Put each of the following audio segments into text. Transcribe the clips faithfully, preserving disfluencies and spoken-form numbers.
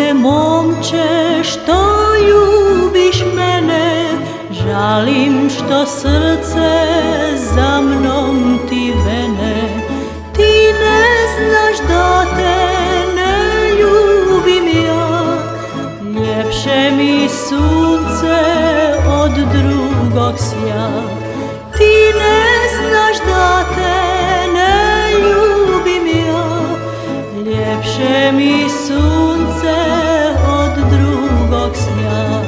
se, momče, što ljubiš mene, žalim što srce za mnom ti vene. Ti ne znaš da te ne ljubim ja, ljepše mi sunce od drugog sja. Ti ne znaš da te ne ljubim ja, ljepše mi sunce od drugog sja.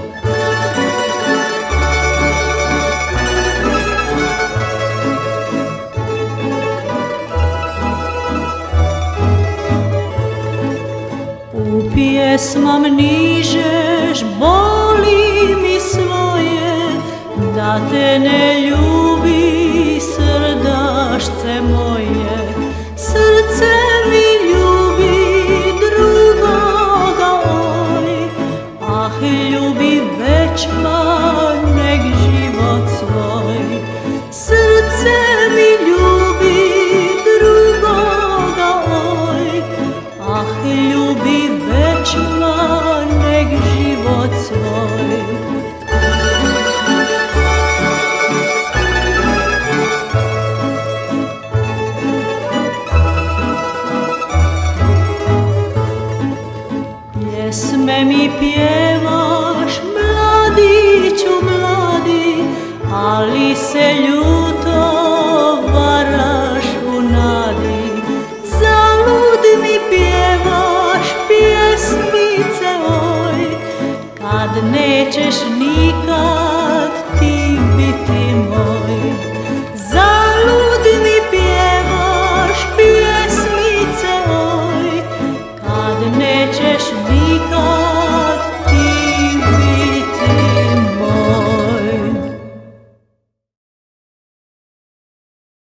U pjesmam nižeš boli mi svoje, da te ne ljubi srdašce moje. Srce mi ljubi drugoga, oj, ah ljubi već pa nek život svoj. Srce mi ljubi drugoga, oj, ah ljubi već pa nek život svoj. Pjesme mi pjevaš, mladiću mladi, ali se ljuto varaš u nadi. Zalud mi pjevaš pjesmice, oj, kad nećeš ni